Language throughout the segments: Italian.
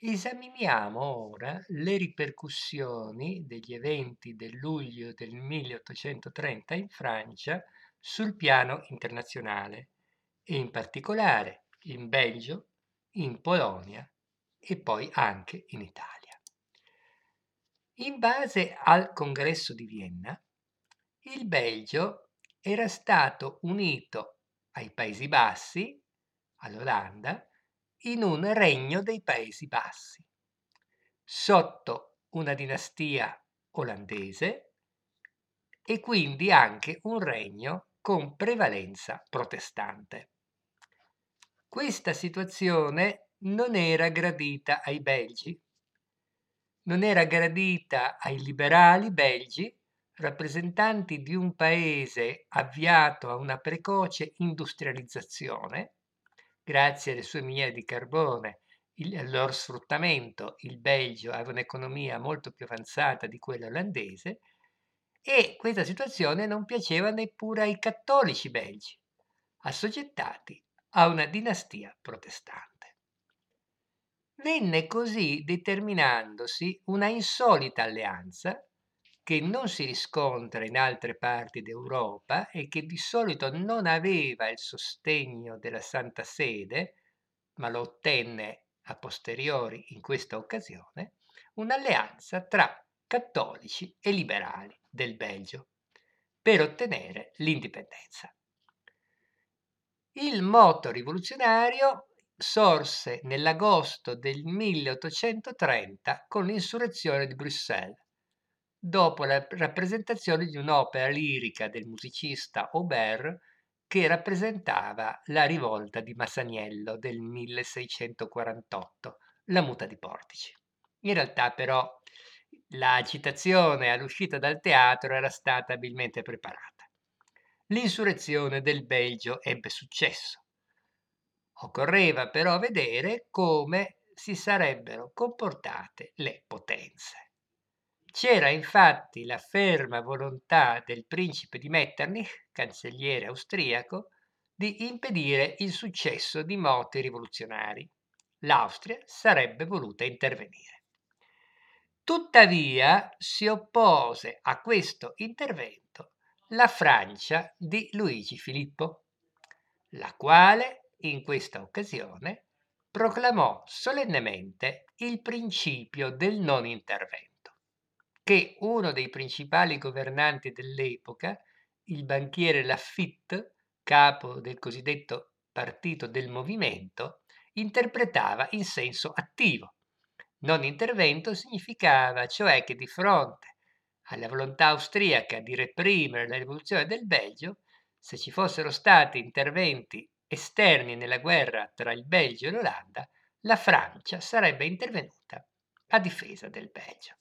Esaminiamo ora le ripercussioni degli eventi del luglio del 1830 in Francia sul piano internazionale e in particolare in Belgio, in Polonia e poi anche in Italia. In base al Congresso di Vienna, il Belgio era stato unito ai Paesi Bassi, all'Olanda, in un regno dei Paesi Bassi, sotto una dinastia olandese e quindi anche un regno con prevalenza protestante. Questa situazione non era gradita ai belgi, non era gradita ai liberali belgi, rappresentanti di un paese avviato a una precoce industrializzazione, grazie alle sue miniere di carbone, al loro sfruttamento, il Belgio aveva un'economia molto più avanzata di quella olandese e questa situazione non piaceva neppure ai cattolici belgi, assoggettati a una dinastia protestante. Venne così determinandosi una insolita alleanza che non si riscontra in altre parti d'Europa e che di solito non aveva il sostegno della Santa Sede, ma lo ottenne a posteriori in questa occasione, un'alleanza tra cattolici e liberali del Belgio per ottenere l'indipendenza. Il moto rivoluzionario sorse nell'agosto del 1830 con l'insurrezione di Bruxelles, dopo la rappresentazione di un'opera lirica del musicista Aubert che rappresentava la rivolta di Massaniello del 1648, la muta di Portici. In realtà però la citazione all'uscita dal teatro era stata abilmente preparata. L'insurrezione del Belgio ebbe successo. Occorreva però vedere come si sarebbero comportate le potenze. C'era infatti la ferma volontà del principe di Metternich, cancelliere austriaco, di impedire il successo di moti rivoluzionari. L'Austria sarebbe voluta intervenire. Tuttavia si oppose a questo intervento la Francia di Luigi Filippo, la quale in questa occasione proclamò solennemente il principio del non intervento, che uno dei principali governanti dell'epoca, il banchiere Laffitte, capo del cosiddetto Partito del Movimento, interpretava in senso attivo. Non intervento significava cioè che di fronte alla volontà austriaca di reprimere la rivoluzione del Belgio, se ci fossero stati interventi esterni nella guerra tra il Belgio e l'Olanda, la Francia sarebbe intervenuta a difesa del Belgio.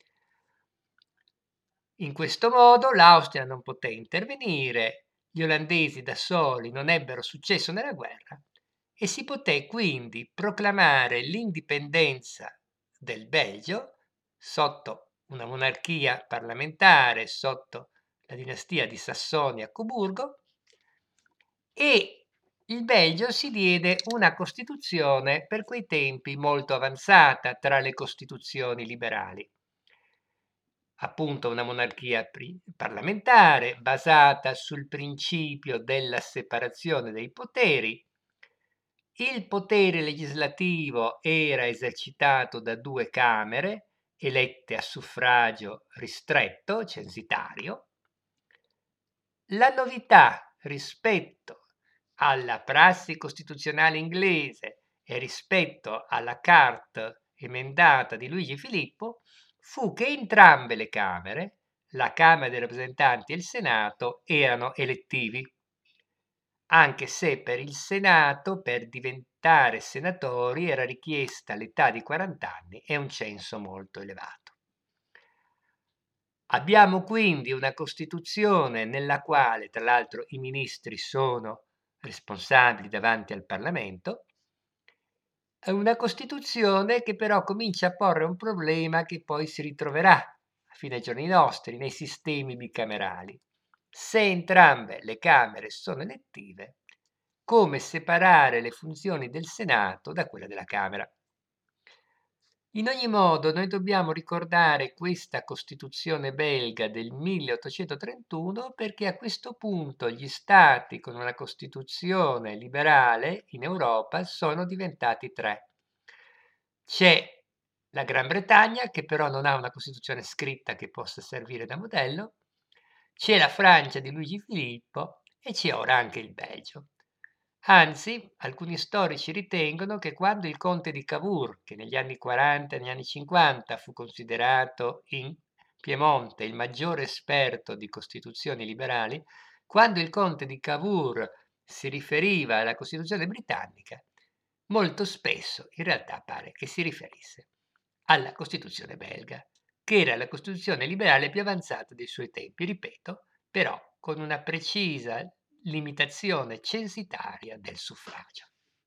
In questo modo l'Austria non poté intervenire, gli olandesi da soli non ebbero successo nella guerra e si poté quindi proclamare l'indipendenza del Belgio sotto una monarchia parlamentare, sotto la dinastia di Sassonia-Coburgo, e il Belgio si diede una costituzione per quei tempi molto avanzata tra le costituzioni liberali. Appunto una monarchia parlamentare basata sul principio della separazione dei poteri. Il potere legislativo era esercitato da 2 camere elette a suffragio ristretto, censitario. La novità rispetto alla prassi costituzionale inglese e rispetto alla Carte emendata di Luigi Filippo fu che entrambe le Camere, la Camera dei rappresentanti e il Senato, erano elettivi, anche se per il Senato, per diventare senatori, era richiesta l'età di 40 anni e un censo molto elevato. Abbiamo quindi una Costituzione nella quale, tra l'altro, i ministri sono responsabili davanti al Parlamento, è una Costituzione che però comincia a porre un problema che poi si ritroverà a fine ai giorni nostri nei sistemi bicamerali. Se entrambe le Camere sono elettive, come separare le funzioni del Senato da quelle della Camera? In ogni modo, noi dobbiamo ricordare questa Costituzione belga del 1831 perché a questo punto gli stati con una Costituzione liberale in Europa sono diventati tre. C'è la Gran Bretagna, che però non ha una Costituzione scritta che possa servire da modello, c'è la Francia di Luigi Filippo e c'è ora anche il Belgio. Anzi, alcuni storici ritengono che quando il conte di Cavour, che negli anni 40 e negli anni 50 fu considerato in Piemonte il maggiore esperto di costituzioni liberali, quando il conte di Cavour si riferiva alla Costituzione britannica, molto spesso in realtà pare che si riferisse alla Costituzione belga, che era la Costituzione liberale più avanzata dei suoi tempi, ripeto, però con una precisa limitazione censitaria del suffragio.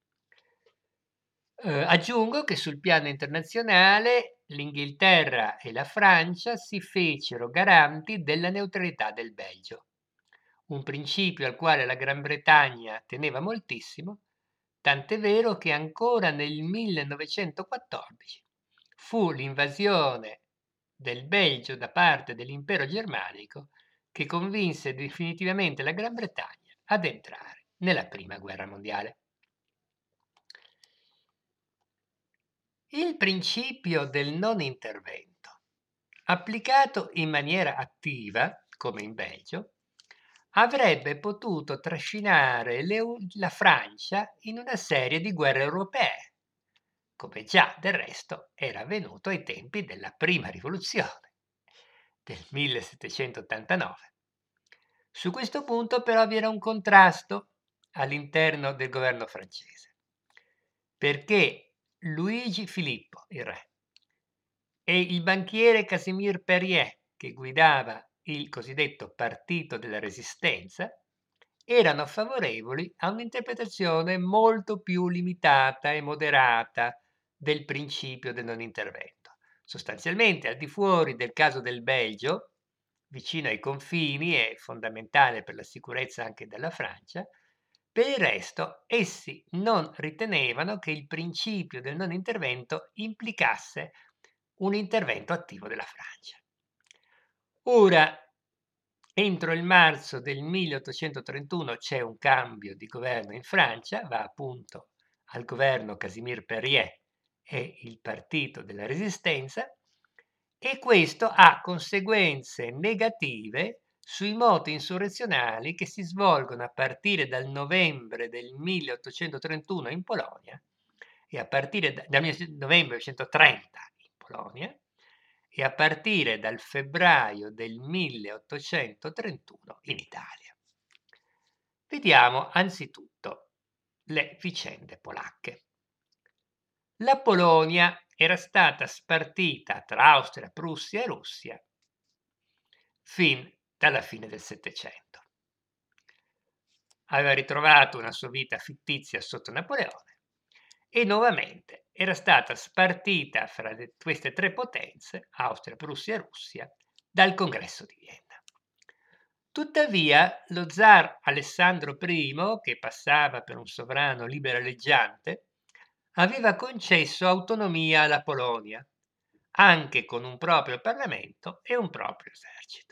Aggiungo che sul piano internazionale l'Inghilterra e la Francia si fecero garanti della neutralità del Belgio, un principio al quale la Gran Bretagna teneva moltissimo, tant'è vero che ancora nel 1914 fu l'invasione del Belgio da parte dell'impero germanico che convinse definitivamente la Gran Bretagna ad entrare nella Prima Guerra Mondiale. Il principio del non intervento, applicato in maniera attiva, come in Belgio, avrebbe potuto trascinare la Francia in una serie di guerre europee, come già del resto era avvenuto ai tempi della Prima Rivoluzione del 1789. Su questo punto però vi era un contrasto all'interno del governo francese, perché Luigi Filippo, il re, e il banchiere Casimir Perier, che guidava il cosiddetto Partito della Resistenza, erano favorevoli a un'interpretazione molto più limitata e moderata del principio del non intervento. Sostanzialmente, al di fuori del caso del Belgio, vicino ai confini e fondamentale per la sicurezza anche della Francia, per il resto essi non ritenevano che il principio del non intervento implicasse un intervento attivo della Francia. Ora, entro il marzo del 1831 c'è un cambio di governo in Francia, va appunto al governo Casimir Perier e il Partito della Resistenza, e questo ha conseguenze negative sui moti insurrezionali che si svolgono a partire dal novembre del 1831 in Polonia e a partire dal novembre 1830 in Polonia e a partire dal febbraio del 1831 in Italia. Vediamo anzitutto le vicende polacche. La Polonia era stata spartita tra Austria, Prussia e Russia fin dalla fine del Settecento. Aveva ritrovato una sua vita fittizia sotto Napoleone e nuovamente era stata spartita fra queste tre potenze, Austria, Prussia e Russia, dal Congresso di Vienna. Tuttavia, lo zar Alessandro I, che passava per un sovrano liberaleggiante, aveva concesso autonomia alla Polonia, anche con un proprio Parlamento e un proprio esercito.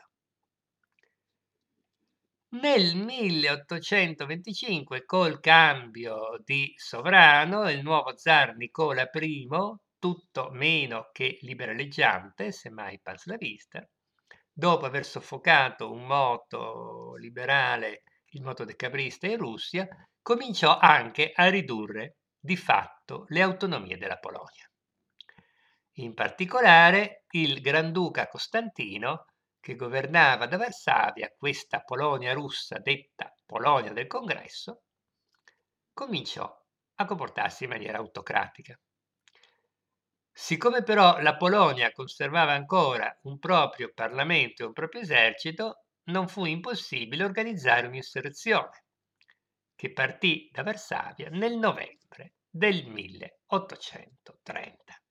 Nel 1825, col cambio di sovrano, il nuovo zar Nicola I, tutto meno che liberaleggiante, semmai panslavista, dopo aver soffocato un moto liberale, il moto decabrista in Russia, cominciò anche a ridurre di fatto le autonomie della Polonia. In particolare, il Granduca Costantino, che governava da Varsavia questa Polonia russa detta Polonia del Congresso, cominciò a comportarsi in maniera autocratica. Siccome però la Polonia conservava ancora un proprio Parlamento e un proprio esercito, non fu impossibile organizzare un'insurrezione che partì da Varsavia nel novembre del 1830.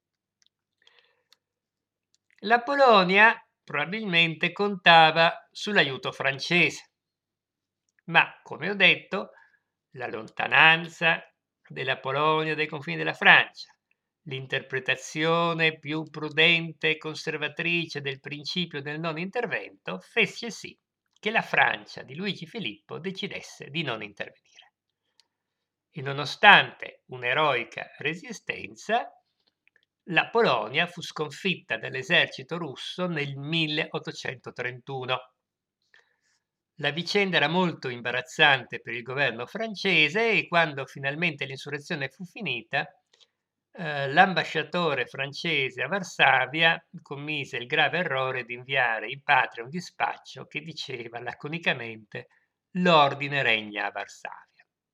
La Polonia probabilmente contava sull'aiuto francese, ma come ho detto, la lontananza della Polonia dai confini della Francia, l'interpretazione più prudente e conservatrice del principio del non intervento fece sì che la Francia di Luigi Filippo decidesse di non intervenire. E nonostante un'eroica resistenza, la Polonia fu sconfitta dall'esercito russo nel 1831. La vicenda era molto imbarazzante per il governo francese e quando finalmente l'insurrezione fu finita, l'ambasciatore francese a Varsavia commise il grave errore di inviare in patria un dispaccio che diceva laconicamente «L'ordine regna a Varsavia».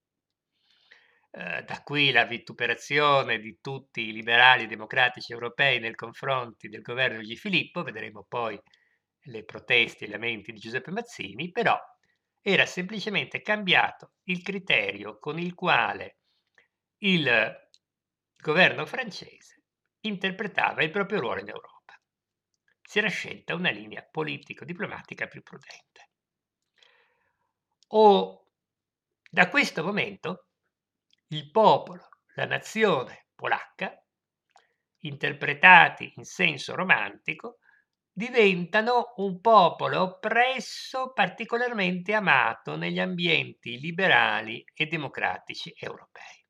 Da qui la vituperazione di tutti i liberali democratici europei nei confronti del governo di Filippo, vedremo poi le proteste e i lamenti di Giuseppe Mazzini, però era semplicemente cambiato il criterio con il quale il governo francese interpretava il proprio ruolo in Europa. Si era scelta una linea politico-diplomatica più prudente. Da questo momento il popolo, la nazione polacca, interpretati in senso romantico, diventano un popolo oppresso particolarmente amato negli ambienti liberali e democratici europei.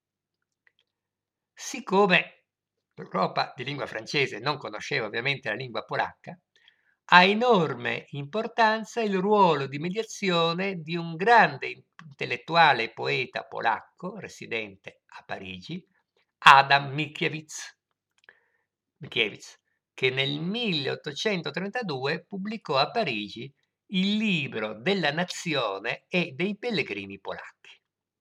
Siccome l'Europa di lingua francese non conosceva ovviamente la lingua polacca, ha enorme importanza il ruolo di mediazione di un grande intellettuale e poeta polacco residente a Parigi, Adam Mickiewicz, che nel 1832 pubblicò a Parigi il libro della nazione e dei pellegrini polacchi.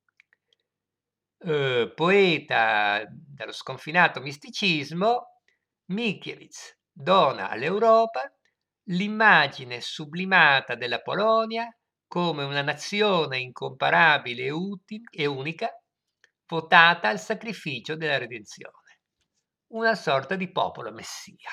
Poeta dallo sconfinato misticismo, Mickiewicz dona all'Europa l'immagine sublimata della Polonia come una nazione incomparabile e unica, votata al sacrificio della redenzione, una sorta di popolo messia.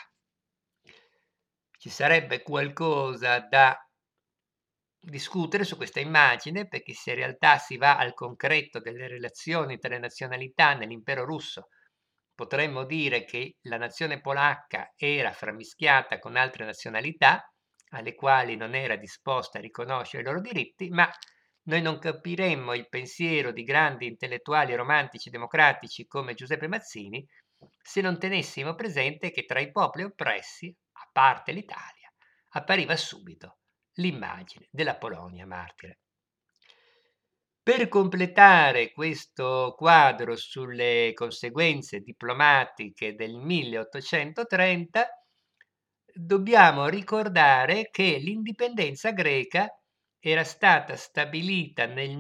Ci sarebbe qualcosa da discutere su questa immagine, perché se in realtà si va al concreto delle relazioni tra le nazionalità nell'impero russo, potremmo dire che la nazione polacca era frammischiata con altre nazionalità alle quali non era disposta a riconoscere i loro diritti, ma noi non capiremmo il pensiero di grandi intellettuali romantici democratici come Giuseppe Mazzini se non tenessimo presente che tra i popoli oppressi, a parte l'Italia, appariva subito l'immagine della Polonia martire. Per completare questo quadro sulle conseguenze diplomatiche del 1830, dobbiamo ricordare che l'indipendenza greca era stata stabilita nel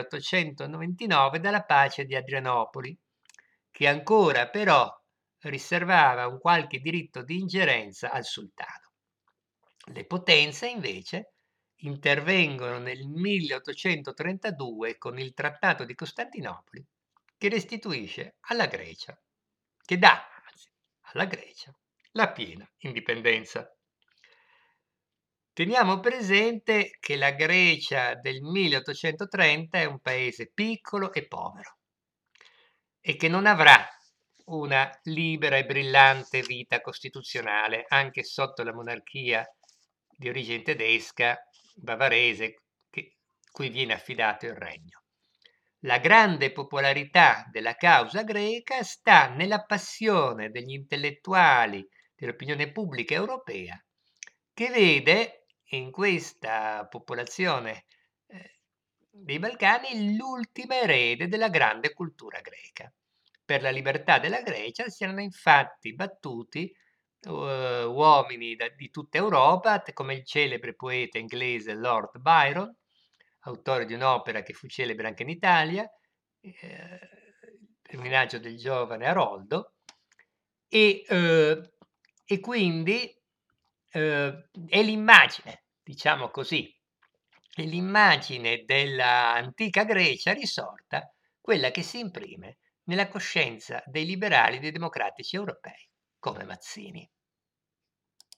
1829 dalla pace di Adrianopoli, che ancora però riservava un qualche diritto di ingerenza al sultano. Le potenze, invece, intervengono nel 1832 con il Trattato di Costantinopoli, che restituisce alla Grecia, che dà anzi, alla Grecia la piena indipendenza. Teniamo presente che la Grecia del 1830 è un paese piccolo e povero e che non avrà una libera e brillante vita costituzionale anche sotto la monarchia di origine tedesca, bavarese, cui viene affidato il regno. La grande popolarità della causa greca sta nella passione degli intellettuali dell'opinione pubblica europea, che vede in questa popolazione dei Balcani l'ultima erede della grande cultura greca. Per la libertà della Grecia si erano infatti battuti uomini di tutta Europa, come il celebre poeta inglese Lord Byron, autore di un'opera che fu celebre anche in Italia, Il pellegrinaggio del giovane Aroldo, e quindi è l'immagine, diciamo così, è l'immagine dell'antica Grecia risorta, quella che si imprime nella coscienza dei liberali e dei democratici europei, come Mazzini.